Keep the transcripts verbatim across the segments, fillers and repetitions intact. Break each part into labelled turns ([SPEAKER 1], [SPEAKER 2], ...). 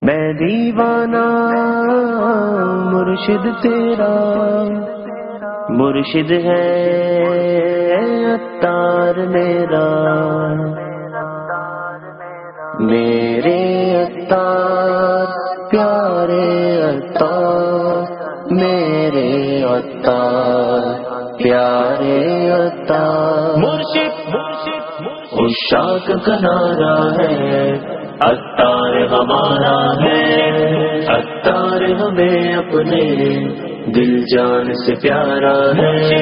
[SPEAKER 1] میں دیوانہ مرشد تیرا، مرشد ہے عطار میرا، میرے عطار پیارے عطار، میرے عطار پیارے عطار، مرشد عشاق کا نعرہ ہے، عطار ہمارا ہے، عطار ہمیں اپنے دل جان سے پیارا ہے،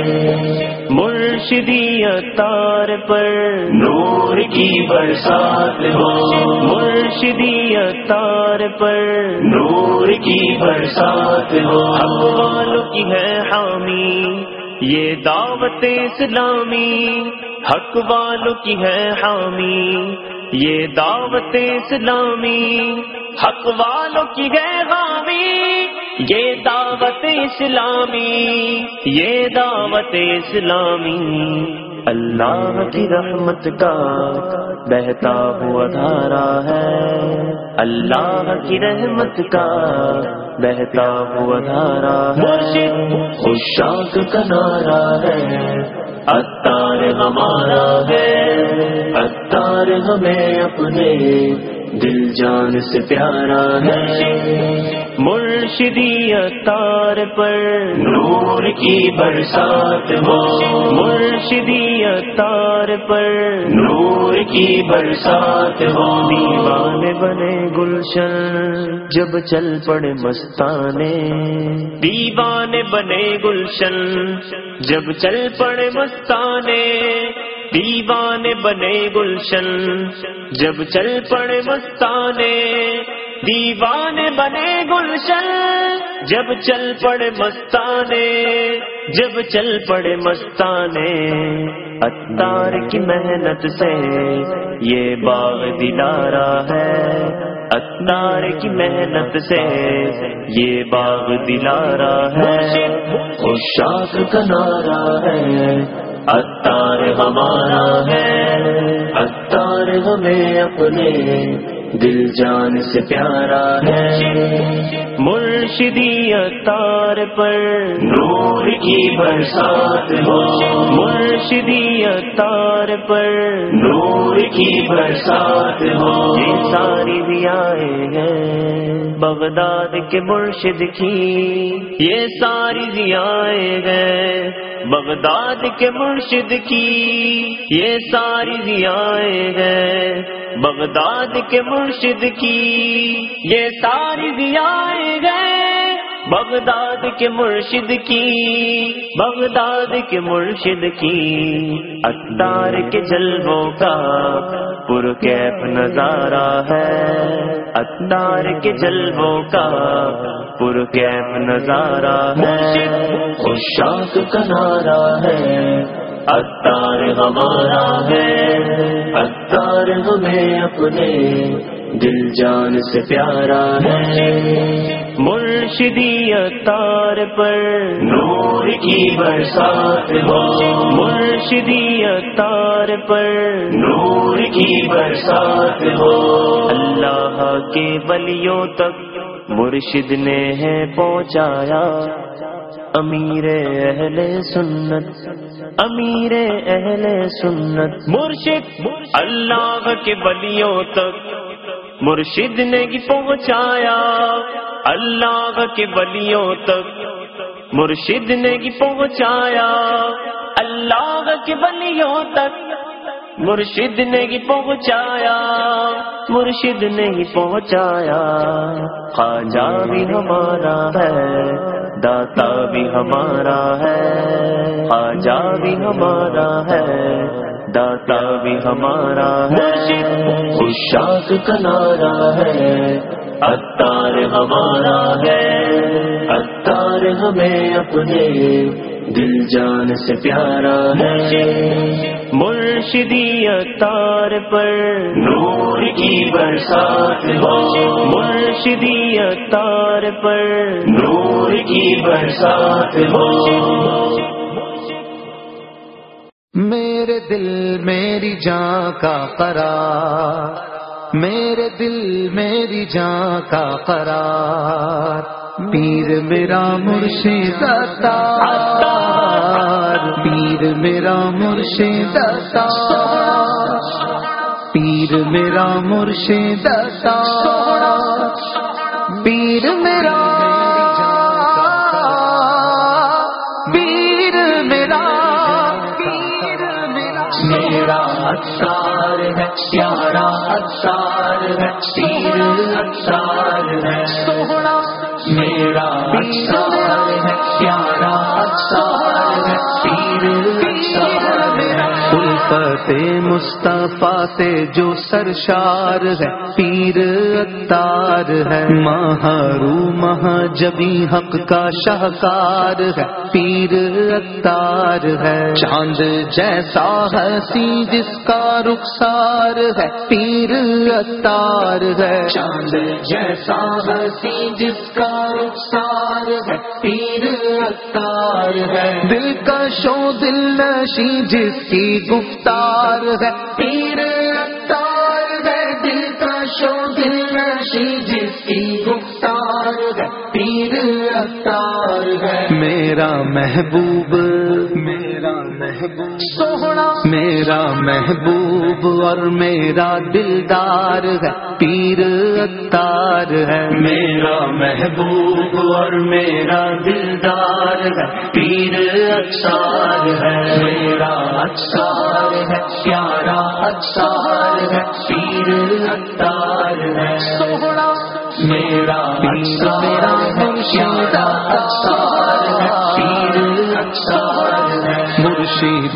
[SPEAKER 1] مرشدی عطار پر نور کی برسات ہو، مرشدی عطار پر نور کی برسات ہو، حق والوں کی ہے حامی یہ دعوت اسلامی، حق والوں کی ہے حامی یہ دعوت اسلامی، حق والوں کی ہے حامی یہ دعوت اسلامی، یہ دعوت اسلامی، اللہ کی رحمت کا بہتا ہوا دھارا ہے، اللہ کی رحمت کا بہتا ہوا دھارا ہے، عشاق کا نعرہ ہے، عطار ہمارا ہے، عطار ہمیں اپنے دل جان سے پیارا ہے، مرشدی عطار پر نور کی برسات ہو، مرشدی عطار پر نور کی برسات ہو، دیوانے بنے گلشن جب چل پڑے مستانے، دیوانے بنے گلشن جب چل پڑے مستانے، دیوانے بنے گلشن جب چل پڑے مستانے، دیوانے بنے گلشن جب چل پڑے مستانے، جب چل پڑے مستانے، عطار کی محنت سے یہ باغ دلارا ہے، عطار کی محنت سے یہ باغ دلارا ہے، عشاق کا نعرہ ہے، عطار ہمارا ہے، عطار ہمیں اپنے دل جان سے پیارا ہے، مرشدی عطار پر نور کی برسات ہو، مرشدی عطار پر نور کی برسات ہو، یہ ساری ضیائیں ہیں بغداد کے مرشد کی، یہ ساری ضیائیں ہیں بغداد کے مرشد کی، یہ ساری ضیائیں ہیں بغداد کے مرشد کی، یہ ساری ضیائیں ہیں بغداد کے مرشد کی، بغداد کے مرشد کی، عطار کے جلووں کا پرکیف نظارہ ہے، عطار کے جلووں کا پرکیف نظارہ ہے، عشاق کا نعرہ ہے، عطار ہمارا ہے، عطار ہمیں اپنے دل جان سے پیارا ہے، مرشدی عطار پر نور کی برسات ہو، مرشدی عطار پر نور کی برسات ہو، اللہ کے ولیوں تک مرشد نے ہے پہنچایا، امیر اہل سنت، امیر اہل سنت، مرشد اللہ کے ولیوں تک مرشد نے ہی پہنچایا، اللہ کے ولیوں تک مرشد نے ہی پہنچایا، اللہ کے ولیوں تک مرشد نے ہی پہنچایا، مرشد نے ہی پہنچایا، خواجہ بھی ہمارا ہے، داتا بھی ہمارا ہے، خواجہ بھی ہمارا ہے، داتا بھی ہمارا ہے، عشاق کا نعرہ ہے، عطار ہمارا ہے، عطار ہمیں اپنے دل جان سے پیارا ہے، مرشدی عطار پر نور کی برسات ہو، مرشدی عطار پر نور کی برسات ہو،
[SPEAKER 2] میرے دل میری جان کا قرار، میرے دل میری جان کا قرار، پیر میرا مرشد عطار، پیر میرا مرشد عطار، پیر میرا مرشد عطار، پیر میرا پیر میرا
[SPEAKER 1] میرا عطار ہے، پیارا عطار ہے، پیر عطار ہے
[SPEAKER 2] سوہنا،
[SPEAKER 1] میرا عطار ہے، پیارا عطار ہے، پیر عطار ہے
[SPEAKER 2] الفت مصطفیٰ سے جو سرشار ہے پیر عطار ہے، مہرو مہجبی حق کا شاہکار ہے پیر عطار ہے، چاند جیسا ہنسی جس کا رخسار ہے پیر عطار ہے،
[SPEAKER 1] چاند جیسا ہنسی جس کا رخسار ہے پیر عطار ہے،
[SPEAKER 2] دل کا شو دل نشی جس کی گفتار ہے
[SPEAKER 1] پیر عطار ہے، دل کا شو دل نشی جس کی گفتار ہے پیر عطار ہے،
[SPEAKER 2] میرا محبوب میرا محبوب
[SPEAKER 1] سوہنا
[SPEAKER 2] میرا محبوب اور میرا دلدار ہے پیر عطار ہے،
[SPEAKER 1] میرا محبوب اور میرا دلدار ہے پیر عطار ہے، میرا عطار ہے، پیارا عطار ہے، پیر عطار ہے
[SPEAKER 2] سوہنا
[SPEAKER 1] میرا عطار ہے، پیارا عطار ہے، پیر عطار ہے
[SPEAKER 2] مرشد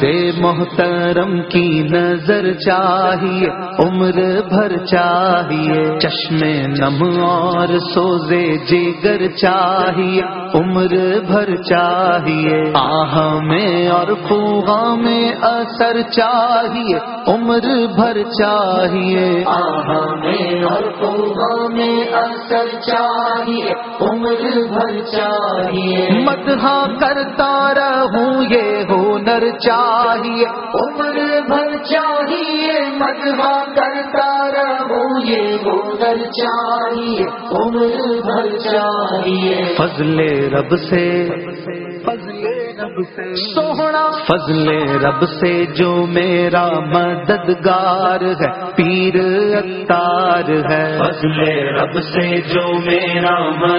[SPEAKER 2] محترم کی نظر چاہیے، عمر بھر چاہیے، چشم نم اور سوزے جگر چاہیے، عمر بھر چاہیے، آہ میں اور فوغا میں اثر چاہیے، عمر بھر چاہیے،
[SPEAKER 1] آہ میں اور فوغا میں اثر چاہیے، عمر بھر چاہیے،
[SPEAKER 2] مدح کرتا رہوں یہ ہنر چاہیے،
[SPEAKER 1] عمر بھر چاہیے، مدح کرتا رہوں یہ ہنر چاہیے، عمر بھر چاہیے،
[SPEAKER 2] فضل رب سے فضل رب سے
[SPEAKER 1] سوہنا
[SPEAKER 2] فضل رب سے جو میرا مددگار ہے پیر عطار ہے،
[SPEAKER 1] فضل رب سے جو میرا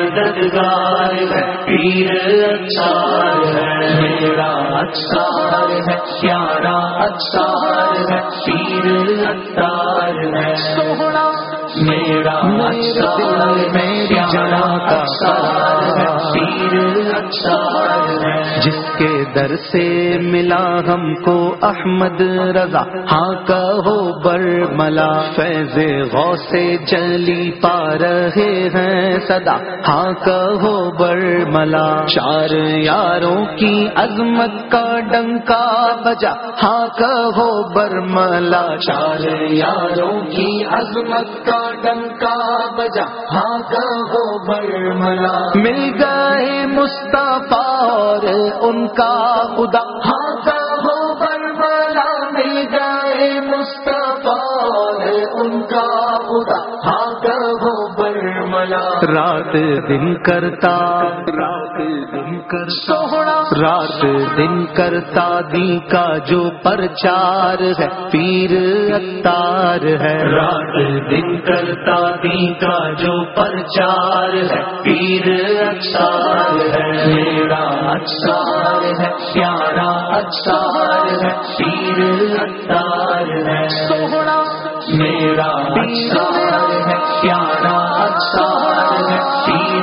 [SPEAKER 1] مددگار ہے پیر عطار ہے، میرا عطار ہے، پیارا عطار ہے، پیر عطار ہے
[SPEAKER 2] سوہنا
[SPEAKER 1] میرا عطار ہے، پیارا عطار ہے، پیر عطار ہے
[SPEAKER 2] جس کے در سے ملا ہم کو احمد رضا، ہاں کہو برملا، فیض غوث جلی پا رہے ہیں صدا، ہاں کہو برملا، چار یاروں کی عظمت کا ڈنکا بجا، ہاں کہو برملا،
[SPEAKER 1] چار یاروں کی عظمت کا ڈنکا بجا، ہاں کہو برملا،
[SPEAKER 2] مل گئے مصطفیٰ اور ان کا خدا،
[SPEAKER 1] ہاں کہو برملا، مل گئے مصطفیٰ اور ان کا خدا، ہاں کہو برملا،
[SPEAKER 2] رات دن کرتا رات دن کرتا
[SPEAKER 1] سوہنا
[SPEAKER 2] رات دن کرتا دی کا جو پرچار ہے پیر عطار ہے،
[SPEAKER 1] رات دن کرتا دی کا جو پرچار ہے پیر عطار ہے، میرا عطار ہے، پیارا عطار ہے، پیر عطار ہے
[SPEAKER 2] سوہنا
[SPEAKER 1] میرا عطار ہے، پیارا عطار ہے، پیر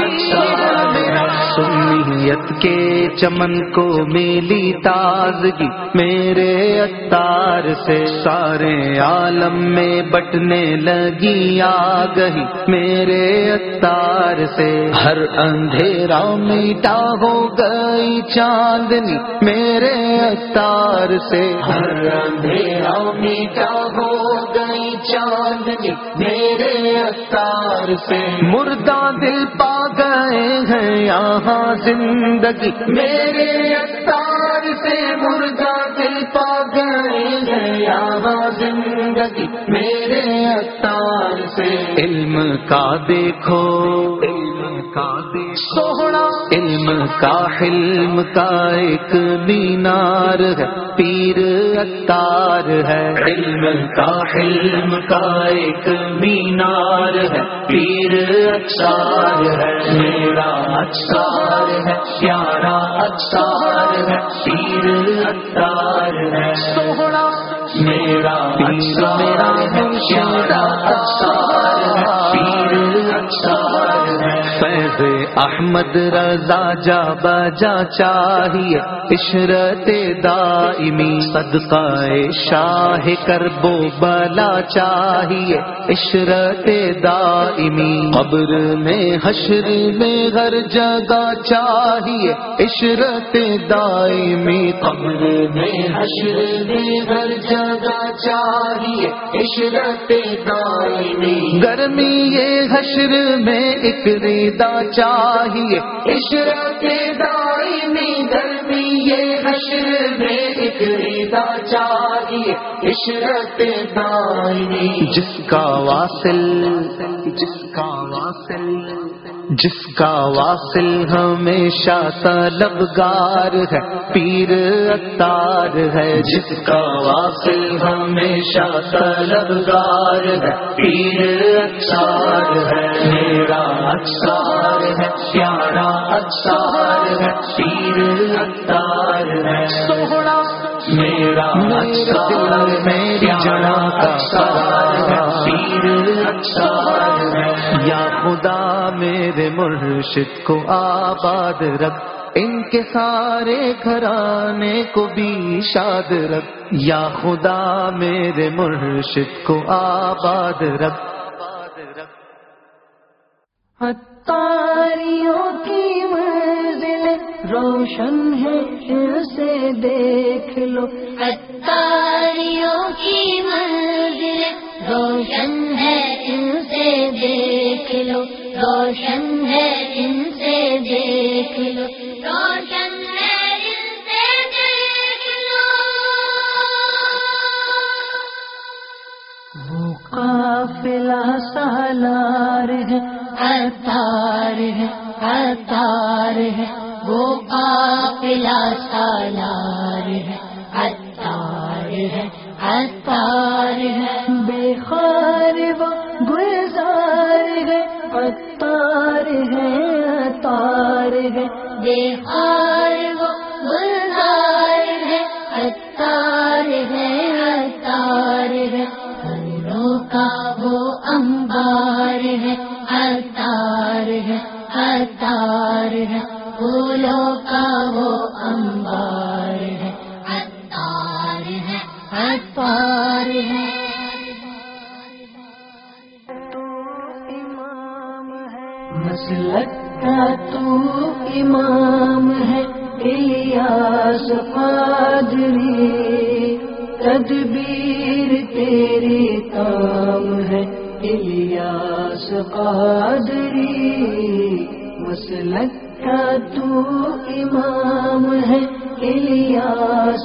[SPEAKER 1] عطار ہے
[SPEAKER 2] سنیت کے چمن کو میلی تازگی میرے عطار سے، سارے عالم میں بٹنے لگی آگہی میرے عطار سے، ہر اندھیرا میٹا ہو گئی چاندنی میرے عطار سے،
[SPEAKER 1] ہر اندھیرا میٹا ہو گئی چاندنی میرے عطار سے،
[SPEAKER 2] مردہ دل پا گئے ہیں یہاں زندگی
[SPEAKER 1] میرے عطار سے، مردہ دل پا گئے ہیں یہاں اچھا زندگی میرے عطار سے.
[SPEAKER 2] علم کا دیکھو علم کا دیکھو علم کا حلم کا ایک مینار ہے پیر عطار ہے. علم کا حلم کا ایک مینار ہے پیر عطار ہے. میرا عطار ہے پیارا عطار ہے پیر عطار ہے. سوہنا میرا عطار ہے پیارا عطار ہے پیر عطار ہے. فیض احمد رضا جا بجا چاہیے عشرت دائمی صدقہ شاہ کرب و بلا چاہیے عشرت دائمی. قبر میں حشر میں ہر جگہ چاہیے عشرت دائمی.
[SPEAKER 1] قبر میں حشر میں ہر جگہ چاہیے عشرت دائمی.
[SPEAKER 2] گرمی یہ حشر میں ایک ریدا چاہیے
[SPEAKER 1] عشرت دائمی. گرمی یہ حشر میں ایک ریدا چاہیے عشرت دائمی.
[SPEAKER 2] جس کا واصل جس کا واصل جس کا واصل ہمیشہ طلبگار ہے پیر عطار ہے. جس کا واصل ہمیشہ طلبگار ہے پیر عطار ہے. میرا عطار ہے پیارا عطار ہے پیر عطار ہے. سوہنا میرا عطار ہے پیارا عطار ہے پیر عطار ہے. یا خدا میرے مرشد کو آباد رکھ ان کے سارے گھرانے کو بھی شاد رکھ. یا خدا میرے مرشد کو آباد رکھ.
[SPEAKER 3] عطاریوں کی منزل روشن ہے ان سے دیکھ لو.
[SPEAKER 4] عطاریوں کی منزل روشن ہے ان سے دیکھ لو. روشن ہے ان سے دیکھ لو. روشن ہے ان سے دیکھ لو.
[SPEAKER 3] وہ قافلہ سالار ہے عطار ہے عطار ہے.
[SPEAKER 4] وہ قافلہ سالار ہے عطار ہے عطار ہے.
[SPEAKER 3] بے خار وہ گلزار ہے عطار ہے عطار ہے.
[SPEAKER 4] بے خار وہ گلزار ہے عطار ہے عطار ہے. پھولوں کا وہ انبار ہے عطار ہے عطار ہے. پھولوں کا وہ انبار ہے عطار ہے عطار ہے.
[SPEAKER 3] مسلک کا تو امام ہے الیاس قادری. تدبیر تیری کام ہے الیاس قادری. مسلک کا تو امام ہے الیاس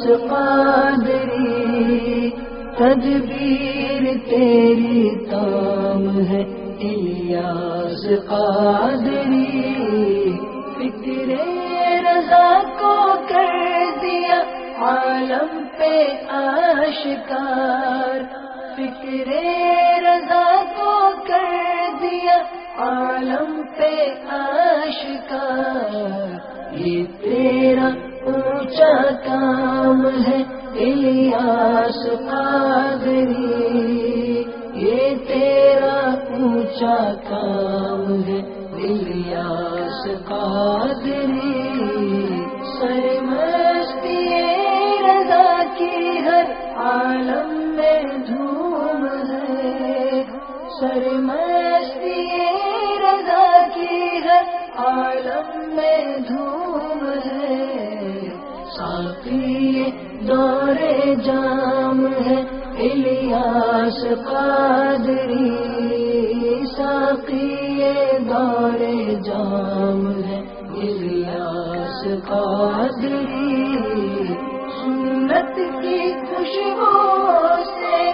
[SPEAKER 3] قادری. تدبیر تیری کام ہے الیاس قادری. فکر رضا کو کر دیا عالم پہ آشکار. فکر رضا کو کر دیا عالم پہ آشکار. یہ تیرا اونچا کام ہے الیاس قادری. یہ تیرا اونچا کام ہے الیاس قادری. سرمستی رضا کی ہر عالم میں دھوم ہے. سرمستی رضا کی ہر عالم میں دھوم ہے. ساقی دور جام ہے الیاس قادری. ساقی دور جام ہے الیاس قادری. سنت کی خوشبو سے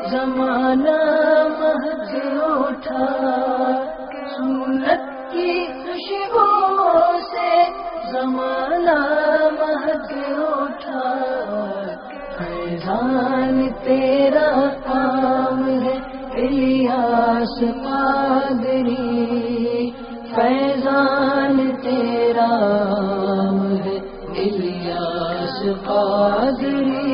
[SPEAKER 3] زمانہ مہک اٹھا، سنت کی خوشبو سے زمانہ مہک اٹھا، فیضان تیرا کام ہے الیاس قادری، فیضان تیرا کام ہے الیاس قادری۔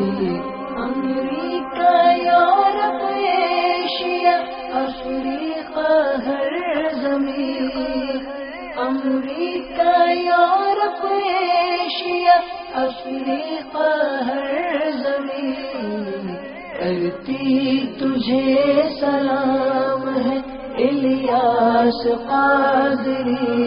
[SPEAKER 3] امریکہ یورپ ایشیا افریقہ ہر زمین، امریکہ یورپ ایشیا افریقہ ہر زمین، کرتی تجھے سلام ہے الیاس قادری،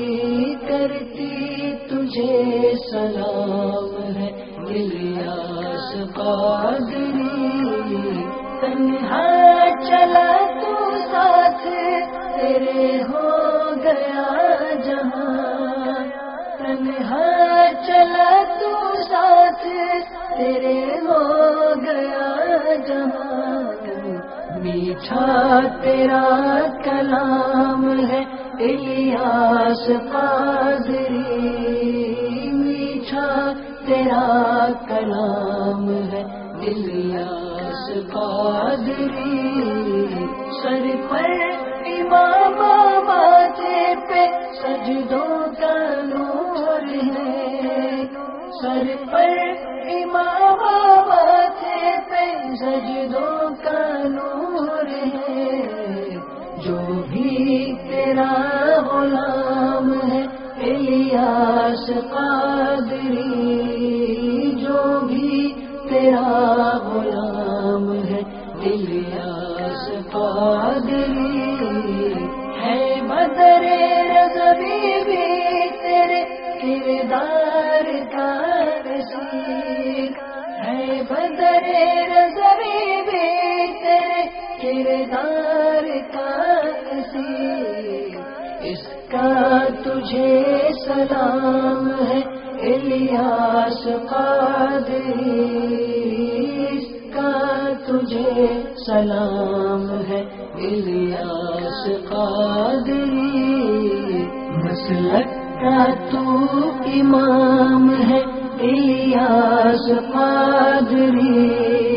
[SPEAKER 3] کرتی تجھے سلام ہے الیاس قادری۔ تنہا چلا تو ساتھ تیرے ہو گیا جہاں، تنہا چلا تو ساتھ تیرے ہو گیا جہاں، میٹھا تیرا کلام ہے الیاس قادری، میٹھا تیرا کلام ہے الیاس قادری۔ سر پر امام ماتھے پہ سجدوں کا نور ہے، سر پر امام ماتھے پہ سجدوں کا نور ہے، جو بھی تیرا غلام ہے الیاس قادری، جو بھی تیرا غلام ہے الیاس قادری۔ ہے بدر رضوی بھی تیرے کردار کا نصیب، ہے بدر رضوی بھی تیرے کردار کا نصیب، اس کا تجھے سلام ہے الیاس قادری، اس کا تجھے سلام ہے الیاس قادری۔ مسلک کا تو امام ہے الیاس قادری،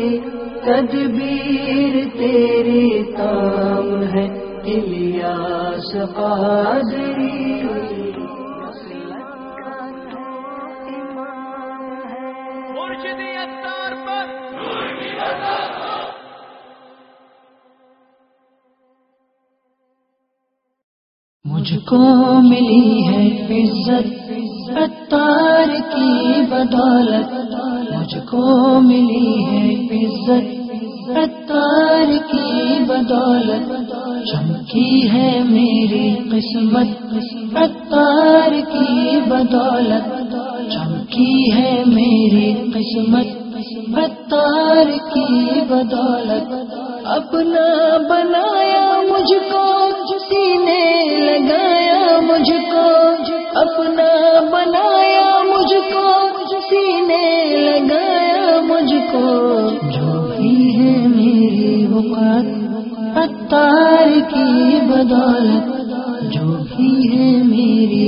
[SPEAKER 3] تدبیر تیری کام ہے الیاس قادری۔ مجھ کو ملی ہے عزت عطار کی بدولت، مجھ کو ملی ہے عزت عطار کی بدولت، چمکی ہے میری قسمت عطار کی بدولت، چمکی ہے میری قسمت عطار کی بدولت، اپنا بنایا مجھ کو سینے لگایا مجھ کو، اپنا بنایا مجھ کو سینے لگایا مجھ کو، جو بھی ہے میری وقت عطار کی بدولت، جو بھی ہے میری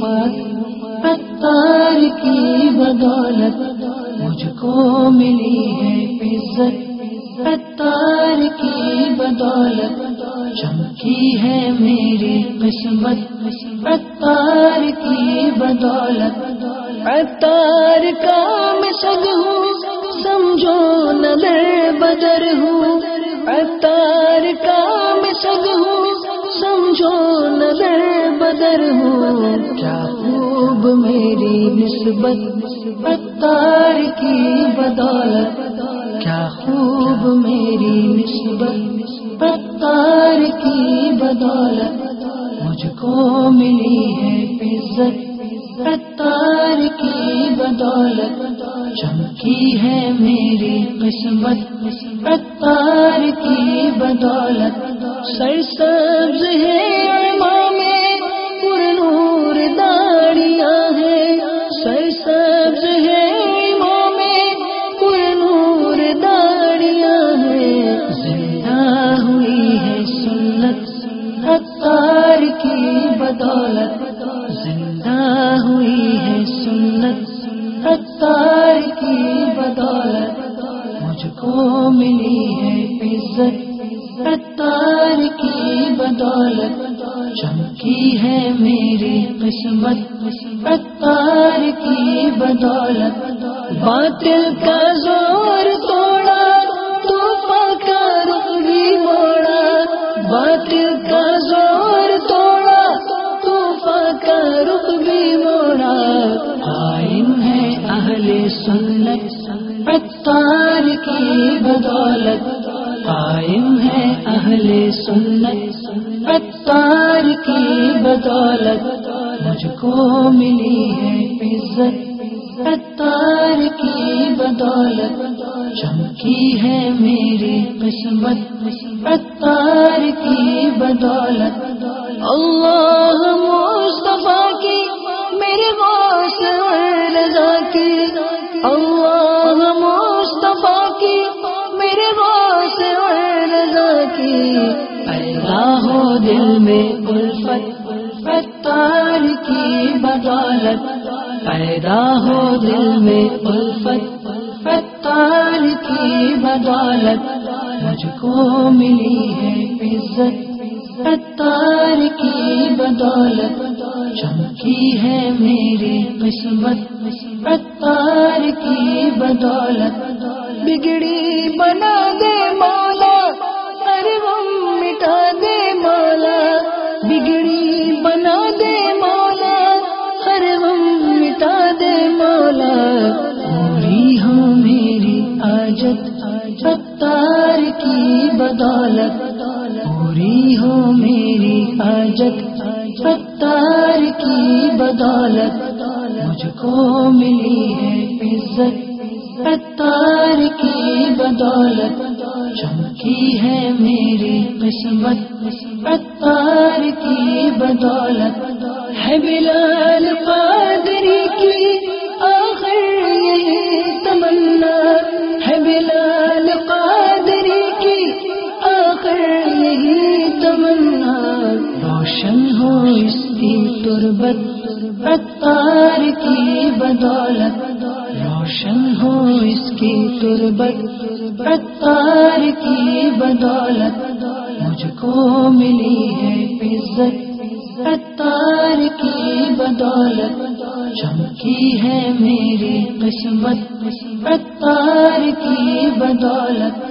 [SPEAKER 3] وقت عطار کی بدولت، مجھ کو ملی ہے عزت عطار کی بدولت، چمکی ہے میری قسمت عطار کی بدولت، عطار کا میں سگ ہوں سمجھو نہ در بدر ہوں، عطار کا میں سگ ہوں سمجھو نہ در بدر ہوں، کیا خوب میری نسبت عطار کی بدولت، کیا خوب میری نسبت عطار کی بدولت، مجھ کو ملی ہے عزت عطار کی بدولت، چمکی ہے میری قسمت عطار کی بدولت، سرسبز ہے امام پر نور داڑیاں ہیں، سرسبز ہے امام پر نور داڑیاں ہیں، کی بدولت زندہ ہوئی ہے سنت عطار کی بدولت مجھ کو ملی ہے عزت عطار کی بدولت چمکی ہے میری قسمت عطار کی بدولت باطل کا زور توڑا طوفان کا رخ بھی موڑا باطل کا زور توڑا طوفان کا رخ بھی موڑا قائم ہے اہل سنت عطار کی بدولت قائم ہے اہل سنت عطار کی بدولت مجھ کو ملی ہے عزت عطار کی بدولت چمکی ہے میری قسمت عطار کی بدولت اللہ مصطفیٰ کی میرے غوث رضا کی اللہ مصطفیٰ کی میرے غوث رضا کی پیدا ہو دل میں الفت عطار کی بدولت پیدا ہو دل میں الفت عطار کی بدولت مجھ کو ملی ہے عزت عطار کی بدولت چمکی ہے میری قسمت عطار کی بدولت بگڑی بنا دے مولا ہر غم مٹا دے مولا بگڑی بنا دے مولا ہر غم مٹا دے مولا پوری ہو میری حاجت عطار کی بدولت پوری ہو میری حاجت عطار کی بدولت مجھ کو ملی ہے عزت عطار کی بدولت چمکی ہے میری قسمت عطار کی بدولت ہے بلال قادری کی آخر یہی تمنا ہے بلال قادری کی آخر یہی تمنا روشن ہو اس کی تربت عطار کی بدولت روشن ہو اس کی تربت عطار کی بدولت مجھ کو ملی ہے عزت عطار کی بدولت چمکی ہے میری قسمت عطار کی بدولت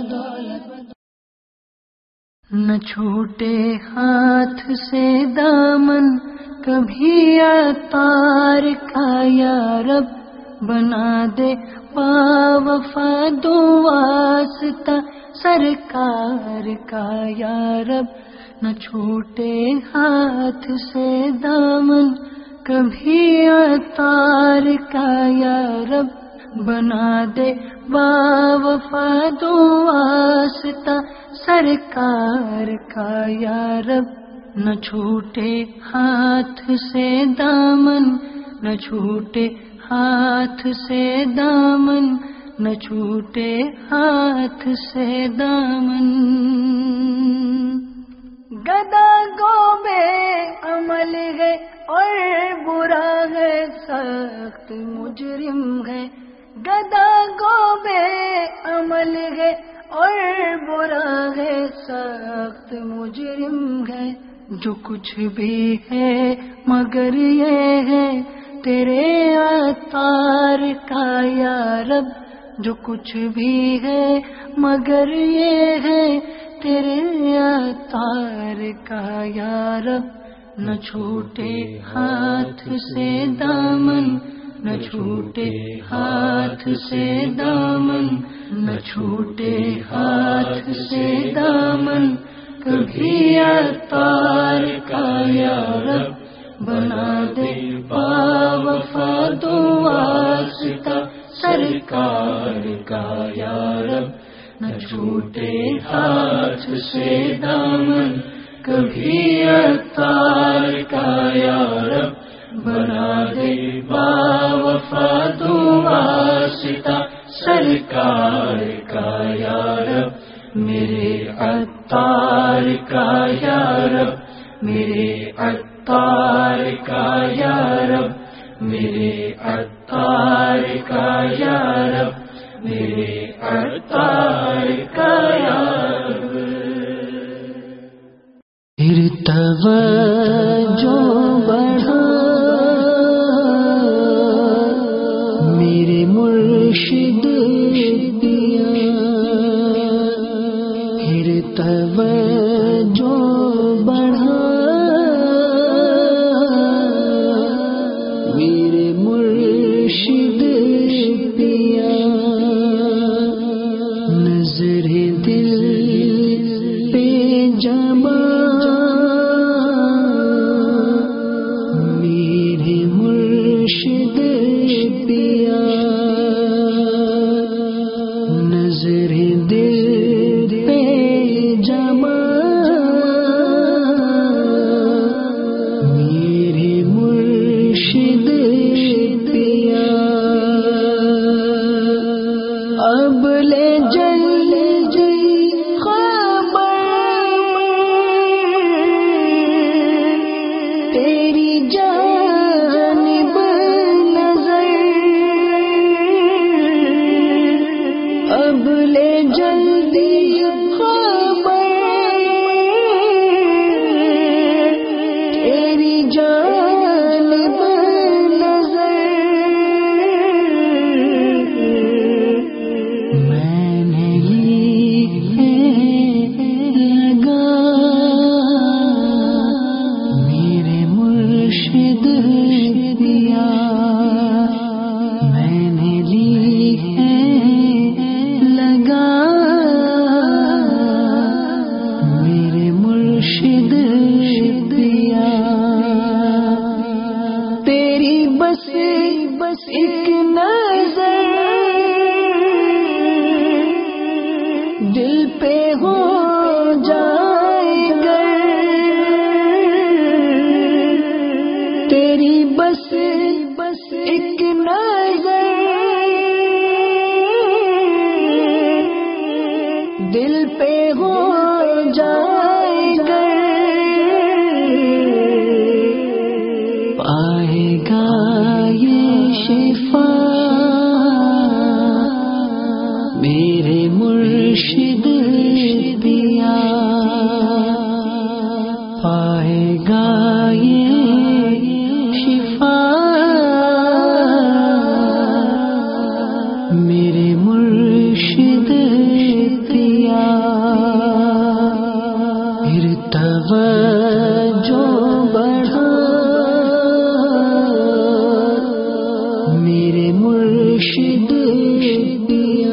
[SPEAKER 3] نہ چھوٹے ہاتھ سے دامن کبھی عطار کا یا رب بنا دے وفا دو واسطہ سرکار کا یا رب نہ چھوٹے ہاتھ سے دامن کبھی عطار کا یا رب بنا دے وفا دو واسطہ سرکار کا یا رب نہ چھوٹے ہاتھ سے دامن نہ چھوٹے ہاتھ سے دامن نہ چھوٹے ہاتھ سے دامن گدا گوبے عمل ہے اور برا ہے سخت مجرم ہے گدا گوبے عمل ہے اور برا ہے سخت مجرم ہے جو کچھ بھی ہے مگر یہ ہے تیرے عطار کا یا رب جو کچھ بھی ہے مگر یہ ہے تیرے عطار کا یا رب نہ چھوٹے ہاتھ سے دامن نہ چھوٹے ہاتھ سے دامن نہ چھوٹے ہاتھ سے دامن کبھی عطار کا یا رب بنا دے وفا دو واسطہ سرکار کا یا رب نہ چھوٹے ہاتھ سے دامن کبھی عطار کا یا رب بنا دے وفا دو واسطہ سرکار کا یا رب میرے عطار کا یا رب میرے عطار
[SPEAKER 1] عطار کا یا رب، میرے عطار کا یا رب، میرے عطار کا یا رب۔
[SPEAKER 2] پھر توجہ بڑھا میرے مرشد پیا، پھر توجہ بڑھا میرے مرشد پیا، نظر دل پہ جما میرے مرشد پیا، نظر دل پہ جما میرے مرشد پیا، اب لے جلدی خبر تیری جانب نظر، اب لے جلدی خبر تیری جانب نظر، میں نے لی لگا میرے مرشد دیا، میں نے لی لگا میرے مرشد دیا، تیری بس بس ایک نظر دل پہ ہو جائے گا، تیری بس بس ایک نظر دل پہ ہو جائے گا، پائے گا یہ شفا میرے مرشد دیا، پائے گا یہ شفا میرے مرشد دیا، پھر توجہ بڑھا میرے مرشد دیا،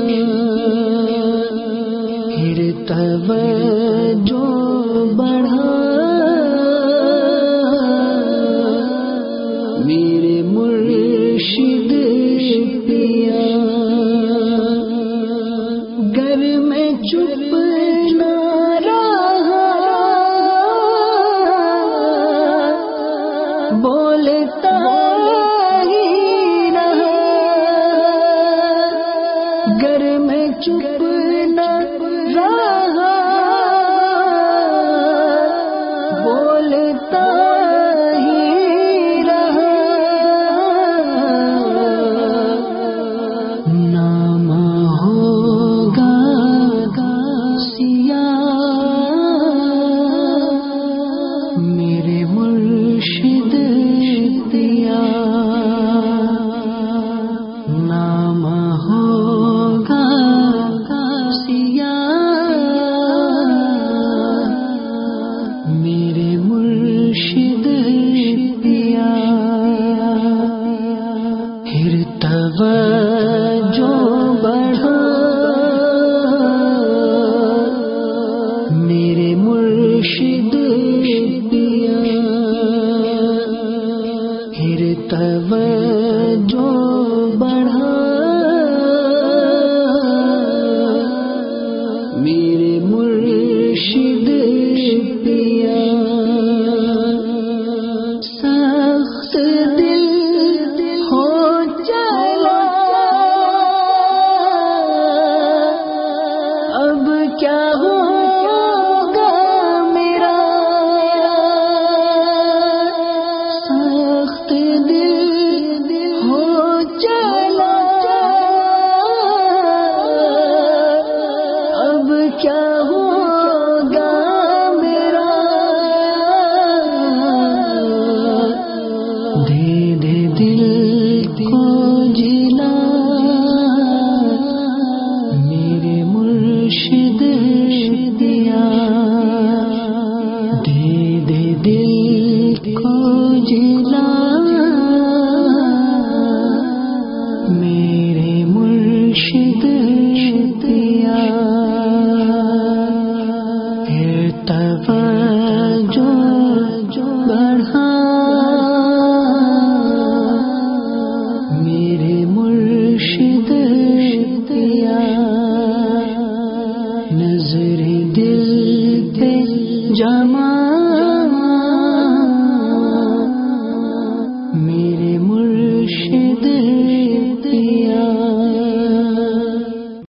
[SPEAKER 2] پھر توجہ بڑھا میرے مرشد دیا، گر میں چپ نہ رہا بولتا ہی رہا، گر میں چپ نہ رہا بولتا ہی رہا، نام ہوگا سیاہ میرے مرشد دیا، نام ہوگا سیاہ میرے مرشد دیا، پھر توجہ بڑھا میرے مرشد دیا، پھر توجہ